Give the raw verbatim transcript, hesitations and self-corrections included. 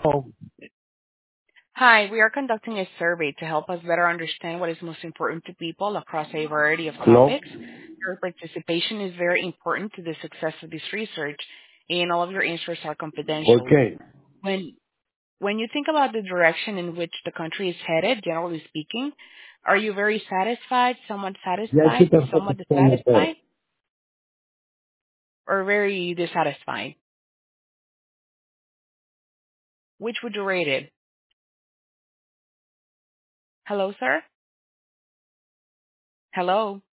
Oh, Hi, we are conducting a survey to help us better understand what is most important to people across a variety of hello? topics. Your participation is very important to the success of this research, and all of your answers are confidential. Okay. When when you think about the direction in which the country is headed, generally speaking, are you very satisfied, somewhat Ya estoy satisfied, perfecto somewhat con usted. dissatisfied, or very dissatisfied? Which would you rate it? Hello, sir? Hello?